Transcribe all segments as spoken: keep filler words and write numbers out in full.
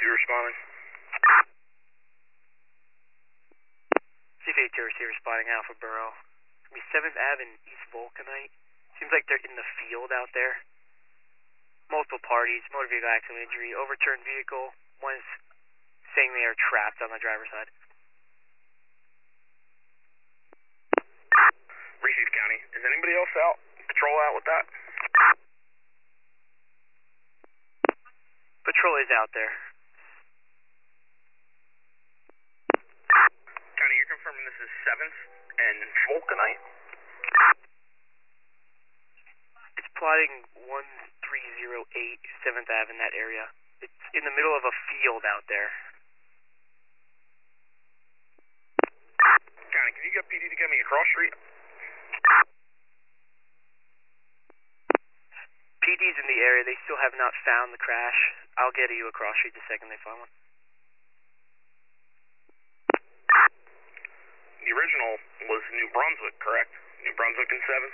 responding. C F A two receiver responding Alpha Borough. It's going to be seventh Avenue and East Vulcanite. Seems like they're in the field out there. Multiple parties, motor vehicle accident injury, overturned vehicle. One is saying they are trapped on the driver's side. Reeves County. Is anybody else out? Patrol out with that? Patrol is out there. County, you're confirming this is seventh and Vulcanite? It's plotting one three zero eight seventh Avenue in that area. It's in the middle of a field out there. County, can you get P D to get me across street? P D's in the area. They still have not found the crash. I'll get you across street the second they find one. The original was New Brunswick, correct? New Brunswick and seventh?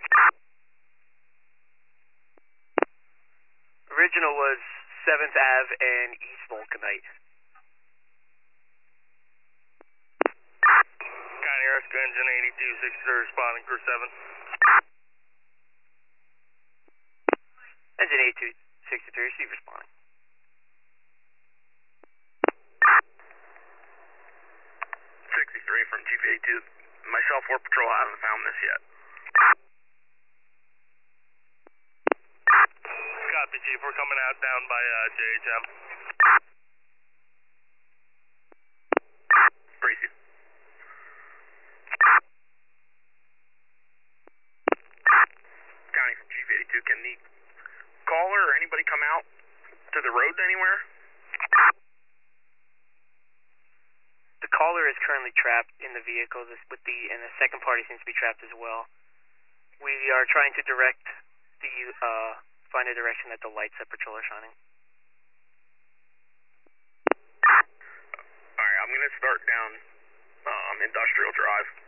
Original was seventh Avenue and East Vulcanite. County Rescue Engine eighty-two sixty-three responding, crew seven. Engine eighty-two sixty-three, receive responding. sixty-three from Chief eighty-two. Myself or Patrol haven't found this yet. Copy, Chief. We're coming out down by uh, J H M. Greasy. County from Chief eighty-two. Can the caller or anybody come out to the road anywhere? The caller is currently trapped in the vehicle this, with the, and the second party seems to be trapped as well. We are trying to direct the, uh, find a direction that the lights at Patrol are shining. Alright, I'm going to start down um, Industrial Drive.